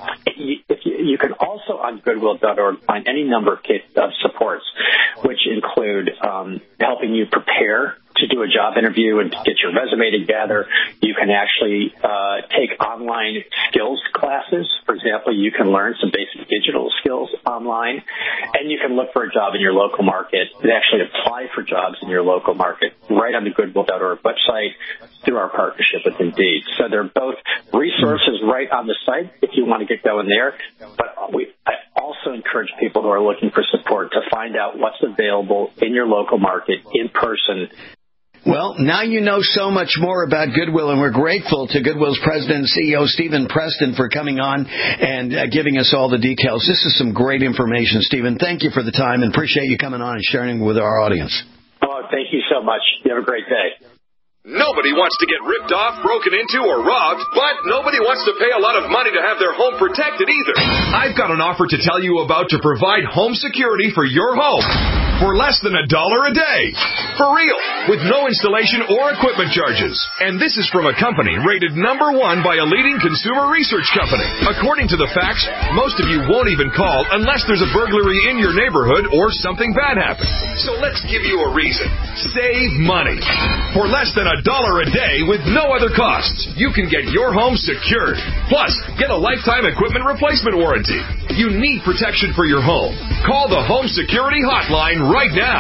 You can also, on Goodwill.org, find any number of supports, which include helping you prepare to do a job interview and to get your resume together. You can actually take online skills classes. For example, you can learn some basic digital skills online, and you can look for a job in your local market and actually apply for jobs in your local market right on the Goodwill.org website through our partnership with Indeed. So they're both resources right on the site if you want to get going there. But I also encourage people who are looking for support to find out what's available in your local market in person. Well, now you know so much more about Goodwill, and we're grateful to Goodwill's president and CEO, Stephen Preston, for coming on and giving us all the details. This is some great information, Stephen. Thank you for the time, and appreciate you coming on and sharing with our audience. Oh, thank you so much. You have a great day. Nobody wants to get ripped off, broken into, or robbed, but nobody wants to pay a lot of money to have their home protected either. I've got an offer to tell you about to provide home security for your home for less than $1 a day. For real, with no installation or equipment charges. And this is from a company rated #1 by a leading consumer research company. According to the facts, most of you won't even call unless there's a burglary in your neighborhood or something bad happens. So let's give you a reason. Save money. For less than $1 a day with no other costs, you can get your home secured. Plus, get a lifetime equipment replacement warranty. You need protection for your home. Call the Home Security Hotline right now.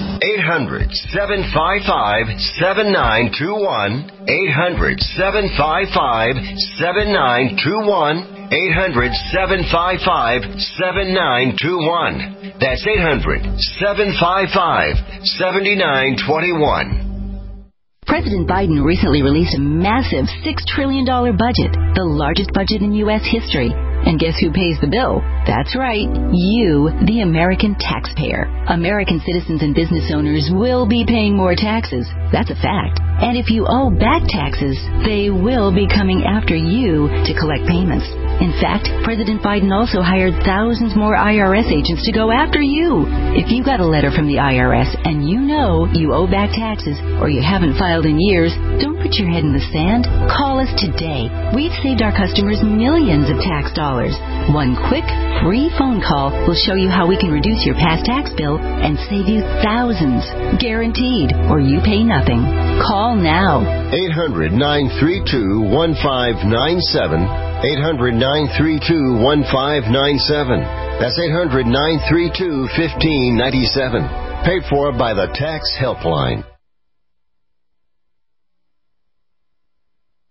800-755-7921. 800-755-7921. 800-755-7921. That's 800-755-7921. President Biden recently released a massive $6 trillion budget, the largest budget in U.S. history. And guess who pays the bill? That's right, you, the American taxpayer. American citizens and business owners will be paying more taxes. That's a fact. And if you owe back taxes, they will be coming after you to collect payments. In fact, President Biden also hired thousands more IRS agents to go after you. If you got a letter from the IRS and you know you owe back taxes or you haven't filed in years, don't put your head in the sand. Call us today. We've saved our customers millions of tax dollars. One quick, free phone call will show you how we can reduce your past tax bill and save you thousands. Guaranteed, or you pay nothing. Call now. 800-932-1597. 800-932-1597. That's 800-932-1597. Paid for by the Tax Helpline.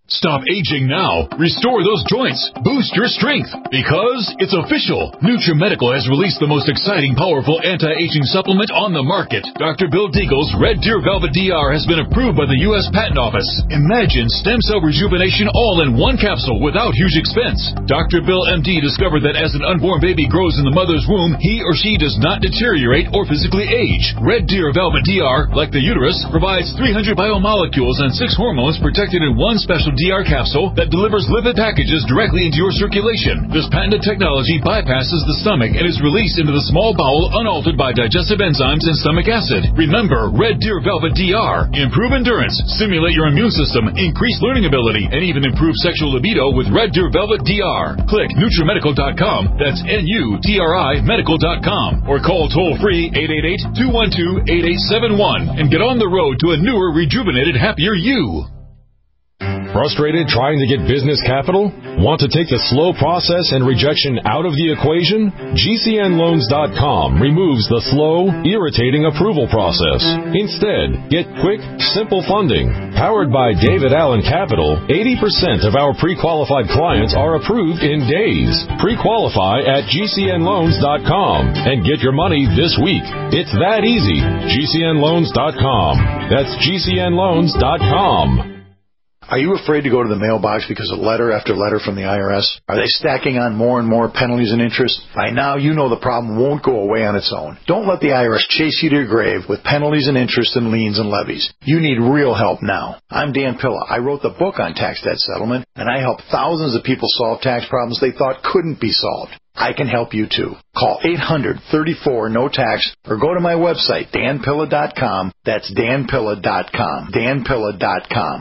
Stop aging now. Restore those joints. Boost your strength. Because it's official. NutriMedical has released the most exciting, powerful anti-aging supplement on the market. Dr. Bill Deagle's Red Deer Velvet DR has been approved by the U.S. Patent Office. Imagine stem cell rejuvenation all in one capsule without huge expense. Dr. Bill MD discovered that as an unborn baby grows in the mother's womb, he or she does not deteriorate or physically age. Red Deer Velvet DR, like the uterus, provides 300 biomolecules and 6 hormones protected in one special DR capsule that delivers lipid packages directly into your circulation. This patented technology bypasses the stomach and is released into the small bowel unaltered by digestive enzymes and stomach acid. Remember, Red Deer Velvet DR. Improve endurance, stimulate your immune system, increase learning ability, and even improve sexual libido with Red Deer Velvet DR. Click NutriMedical.com, that's NUTRI Medical.com, or call toll-free 888-212-8871 and get on the road to a newer, rejuvenated, happier you. Frustrated trying to get business capital? Want to take the slow process and rejection out of the equation? GCNLoans.com removes the slow, irritating approval process. Instead, get quick, simple funding. Powered by David Allen Capital, 80% of our pre-qualified clients are approved in days. Pre-qualify at GCNLoans.com and get your money this week. It's that easy. GCNLoans.com. That's GCNLoans.com. Are you afraid to go to the mailbox because of letter after letter from the IRS? Are they stacking on more and more penalties and interest? By now, you know the problem won't go away on its own. Don't let the IRS chase you to your grave with penalties and interest and liens and levies. You need real help now. I'm Dan Pilla. I wrote the book on tax debt settlement, and I help thousands of people solve tax problems they thought couldn't be solved. I can help you too. Call 800-34-NO-TAX or go to my website, danpilla.com. That's danpilla.com. danpilla.com.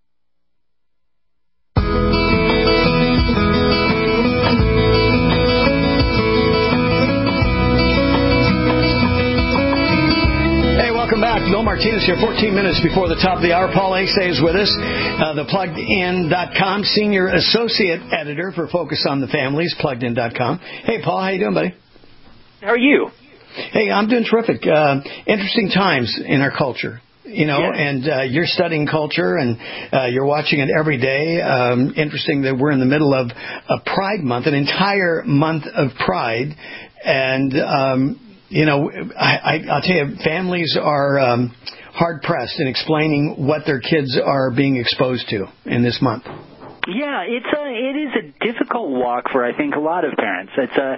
Welcome back. Bill Martinez here, 14 minutes before the top of the hour. Paul Asay is with us, the PluggedIn.com Senior Associate Editor for Focus on the Families, PluggedIn.com. Hey, Paul, how you doing, buddy? How are you? Hey, I'm doing terrific. Interesting times in our culture. You know, yes. And you're studying culture, and you're watching it every day. Interesting that we're in the middle of a Pride Month, an entire month of Pride, and you know, I'll tell you, families are hard-pressed in explaining what their kids are being exposed to in this month. Yeah, it is a difficult walk for, I think, a lot of parents.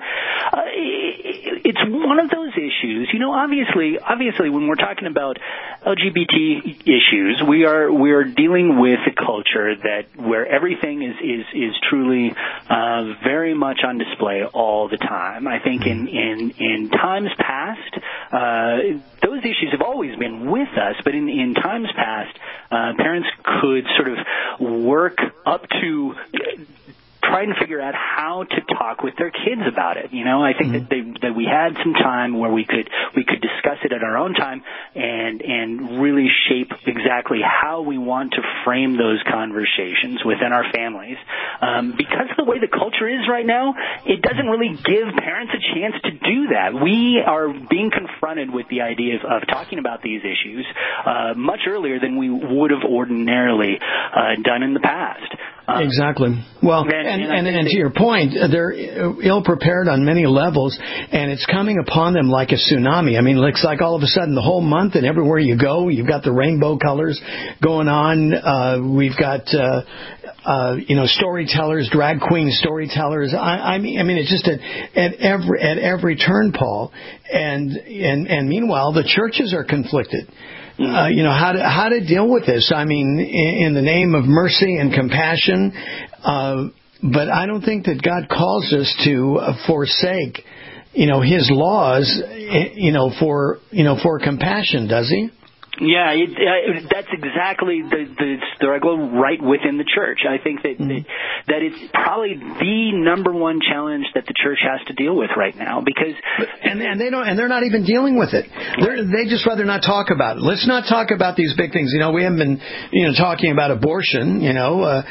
It's one of those issues. You know, obviously, when we're talking about LGBT issues, we are dealing with a culture where everything is truly very much on display all the time. I think in times past, those issues have always been with us, but in times past, parents could sort of work up to try and figure out how to talk with their kids about it. You know, I think that we had some time where we could discuss it at our own time and really shape exactly how we want to frame those conversations within our families. Because of the way the culture is right now, it doesn't really give parents a chance to do that. We are being confronted with the idea of talking about these issues much earlier than we would have ordinarily done in the past. Exactly. Well, and to your point, they're ill-prepared on many levels, and it's coming upon them like a tsunami. I mean, it's like all of a sudden the whole month and everywhere you go, you've got the rainbow colors going on. We've got, storytellers, drag queen storytellers. I mean, it's just at every turn, Paul. And meanwhile, the churches are conflicted. How to deal with this. I mean, in the name of mercy and compassion, but I don't think that God calls us to forsake, His laws, for compassion, does He? Yeah, that's exactly the struggle right within the church. I think that it's probably the number one challenge that the church has to deal with right now, because they're not even dealing with it. They just rather not talk about it. Let's not talk about these big things. We haven't been talking about abortion. And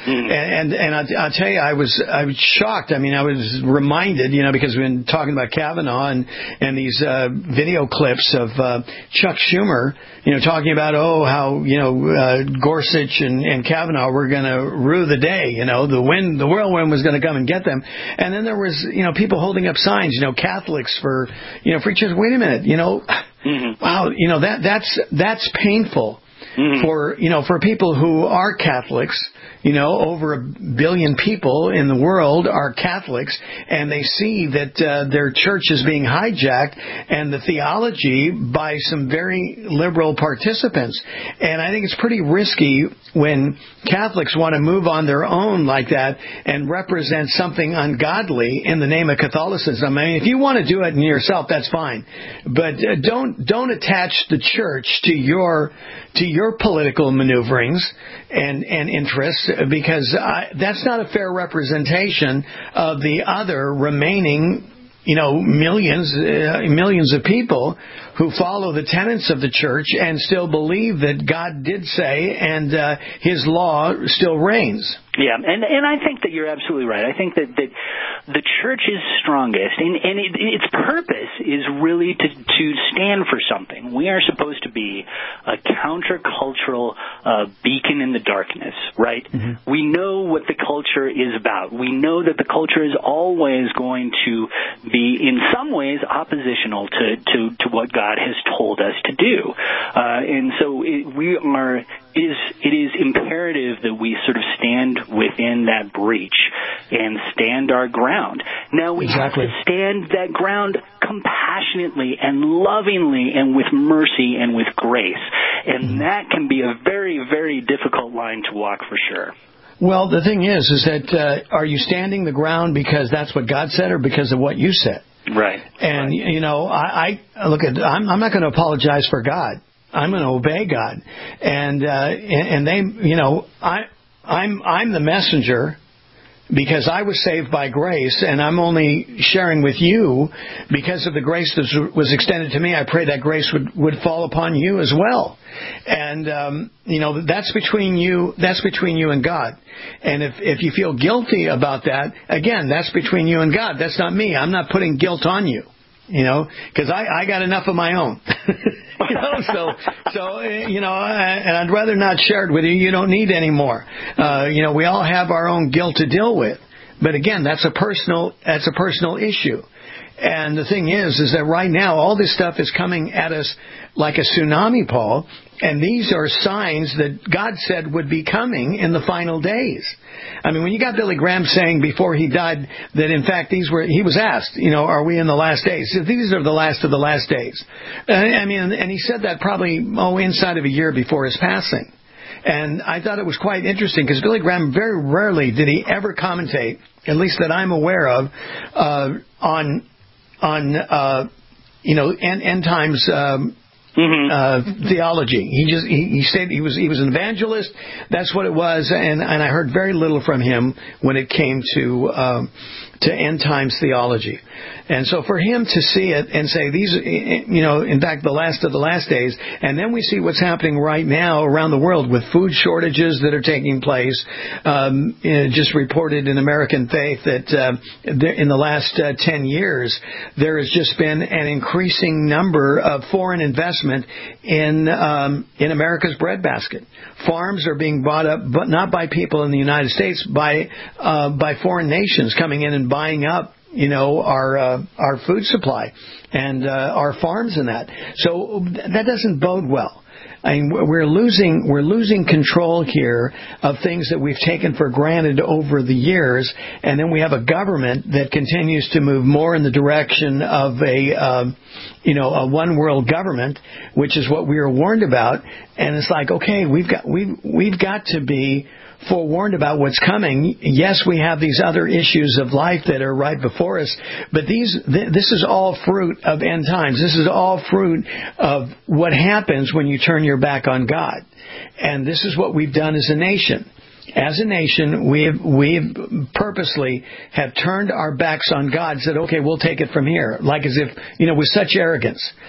I'll tell you, I was shocked. I mean, I was reminded, because we've been talking about Kavanaugh and these video clips of Chuck Schumer, talking talking about, how, Gorsuch and Kavanaugh were going to rue the day, the whirlwind was going to come and get them. And then there was, people holding up signs, Catholics for free church. Wait a minute, wow, that's painful for people who are Catholics. Over 1 billion people in the world are Catholics, and they see that their church is being hijacked and the theology by some very liberal participants. And I think it's pretty risky when Catholics want to move on their own like that and represent something ungodly in the name of Catholicism. I mean, if you want to do it in yourself, that's fine, but don't attach the church to your political maneuverings and interests, because that's not a fair representation of the other remaining, millions of people who follow the tenets of the church and still believe that God did say and His law still reigns. Yeah, and I think that you're absolutely right. I think that the church is strongest, and its purpose is really to stand for something. We are supposed to be a countercultural beacon in the darkness, right? Mm-hmm. We know what the culture is about. We know that the culture is always going to be, in some ways, oppositional to what God has told us to do. And so it is imperative that we sort of stand within that breach and stand our ground. Now we have to stand that ground compassionately and lovingly and with mercy and with grace. And that can be a very, very difficult line to walk for sure. Well, the thing is that are you standing the ground because that's what God said or because of what you said? Right. And, I look at, I'm not going to apologize for God. I'm going to obey God. And they, I'm the messenger because I was saved by grace, and I'm only sharing with you because of the grace that was extended to me. I pray that grace would fall upon you as well. And, that's between you and God. And if you feel guilty about that, again, that's between you and God. That's not me. I'm not putting guilt on you, because I got enough of my own. And I'd rather not share it with you. You don't need any more. We all have our own guilt to deal with. But again, that's a personal issue. And the thing is that right now all this stuff is coming at us like a tsunami, Paul. And these are signs that God said would be coming in the final days. I mean, when you got Billy Graham saying before he died that, in fact, he was asked, are we in the last days? These are the last of the last days. And he said that probably, inside of a year before his passing. And I thought it was quite interesting because Billy Graham, very rarely did he ever commentate, at least that I'm aware of, on end times theology. He said he was an evangelist. That's what it was, and I heard very little from him when it came to end times theology. And so for him to see it and say these, in fact, the last of the last days, and then we see what's happening right now around the world with food shortages that are taking place. Just reported in American Faith that in the last 10 years, there has just been an increasing number of foreign investment in America's breadbasket. Farms are being bought up, but not by people in the United States, by foreign nations coming in and buying up our food supply and our farms and that. So that doesn't bode well. I mean, we're losing control here of things that we've taken for granted over the years, and then we have a government that continues to move more in the direction of a one world government, which is what we were warned about. And it's like, okay, we've got to be forewarned about what's coming. Yes, we have these other issues of life that are right before us, but this is all fruit of end times. This is all fruit of what happens when you turn your back on God. And this is what we've done as a nation. As a nation, we've purposely have turned our backs on God, said, okay, we'll take it from here, like as if, with such arrogance.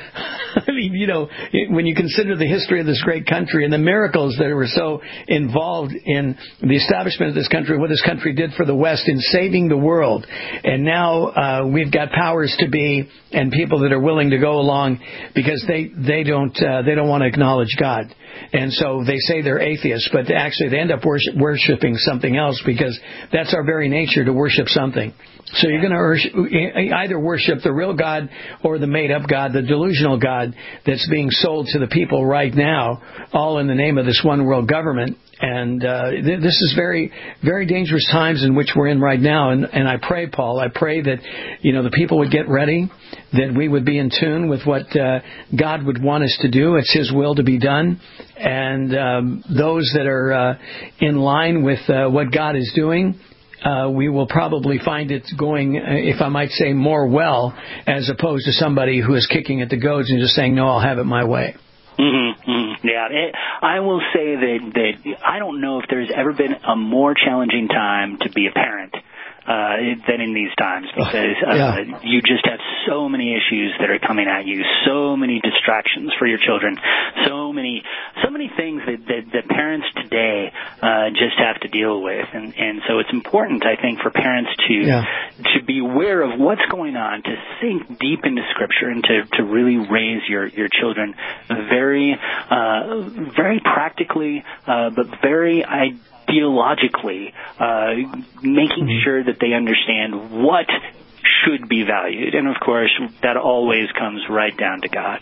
I mean, when you consider the history of this great country and the miracles that were so involved in the establishment of this country, what this country did for the West in saving the world, and now we've got powers to be and people that are willing to go along because they don't want to acknowledge God. And so they say they're atheists, but actually they end up worshiping something else because that's our very nature, to worship something. So you're going to either worship the real God or the made-up God, the delusional God that's being sold to the people right now, all in the name of this one world government. And this is very, very dangerous times in which we're in right now. And I pray, Paul, that, the people would get ready, that we would be in tune with what God would want us to do. It's His will to be done. And those that are in line with what God is doing, we will probably find it going, if I might say, more well, as opposed to somebody who is kicking at the goads and just saying, no, I'll have it my way. Mm-hmm, mm-hmm. Yeah, I will say that I don't know if there's ever been a more challenging time to be a parent than in these times, because you just have so many issues that are coming at you, so many distractions for your children, so many things that parents today just have to deal with, and so it's important, I think, for parents to be aware of what's going on, to sink deep into Scripture, and to really raise your children very very practically, but very ideologically, making sure that they understand what should be valued. And, of course, that always comes right down to God.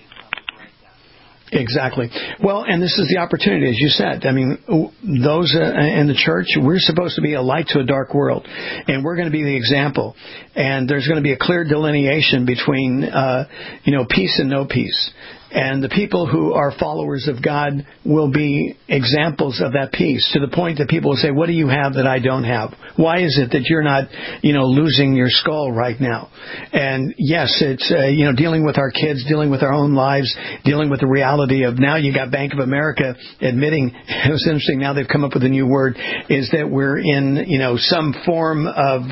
Exactly. Well, and this is the opportunity, as you said. I mean, those in the church, we're supposed to be a light to a dark world, and we're going to be the example. And there's going to be a clear delineation between, peace and no peace. And the people who are followers of God will be examples of that peace, to the point that people will say, what do you have that I don't have? Why is it that you're not, losing your skull right now? And yes, it's, dealing with our kids, dealing with our own lives, dealing with the reality of now you got Bank of America admitting, it was interesting, now they've come up with a new word, is that we're in, some form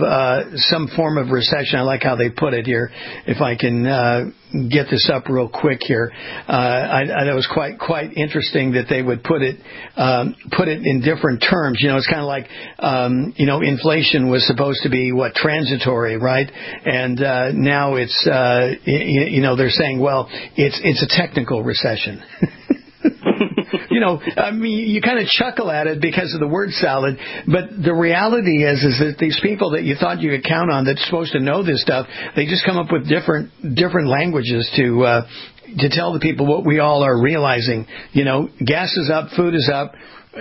of recession. I like how they put it here. If I can get this up real quick here. That was quite interesting that they would put it in different terms. It's kind of like, inflation was supposed to be transitory, right? And now it's, they're saying, well, it's a technical recession. You kind of chuckle at it because of the word salad, but the reality is that these people that you thought you could count on that's supposed to know this stuff, they just come up with different languages to tell the people what we all are realizing. Gas is up, food is up.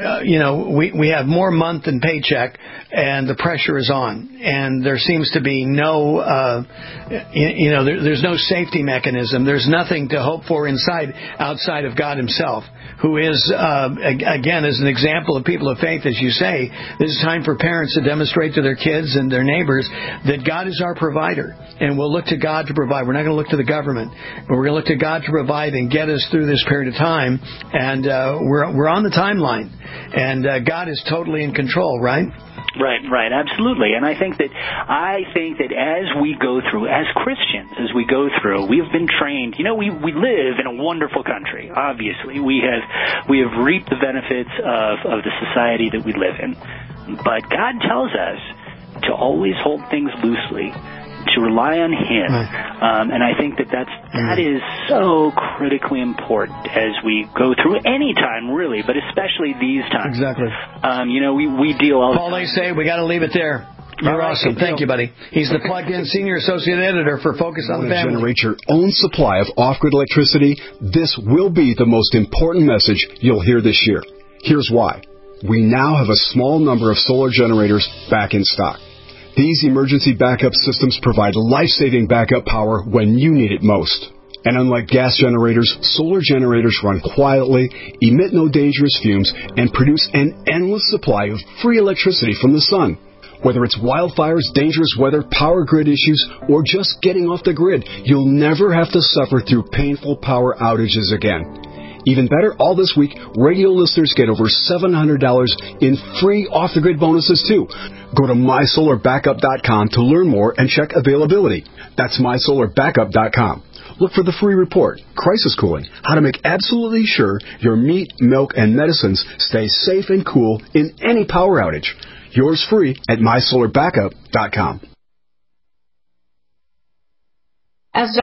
We have more month than paycheck, and the pressure is on. And there seems to be no, there's no safety mechanism. There's nothing to hope for outside of God Himself, who is, again, as an example of people of faith, as you say. This is time for parents to demonstrate to their kids and their neighbors that God is our provider, and we'll look to God to provide. We're not going to look to the government, but we're going to look to God to provide and get us through this period of time. And we're on the timeline. And God is totally in control, right? Right, absolutely. And I think that as we go through, as Christians, we've been trained. We live in a wonderful country. Obviously, we have reaped the benefits of the society that we live in. But God tells us to always hold things loosely, to rely on Him. And I think that is so critically important as we go through any time, really, but especially these times. Exactly. We deal all the Paul, time. they say we got to leave it there. You're awesome. Thank you, buddy. He's the plugged-in senior associate editor for Focus on the Family. Generate your own supply of off-grid electricity. This will be the most important message you'll hear this year. Here's why. We now have a small number of solar generators back in stock. These emergency backup systems provide life-saving backup power when you need it most. And unlike gas generators, solar generators run quietly, emit no dangerous fumes, and produce an endless supply of free electricity from the sun. Whether it's wildfires, dangerous weather, power grid issues, or just getting off the grid, you'll never have to suffer through painful power outages again. Even better, all this week, radio listeners get over $700 in free off-the-grid bonuses, too. Go to mysolarbackup.com to learn more and check availability. That's mysolarbackup.com. Look for the free report, Crisis Cooling, how to make absolutely sure your meat, milk, and medicines stay safe and cool in any power outage. Yours free at mysolarbackup.com.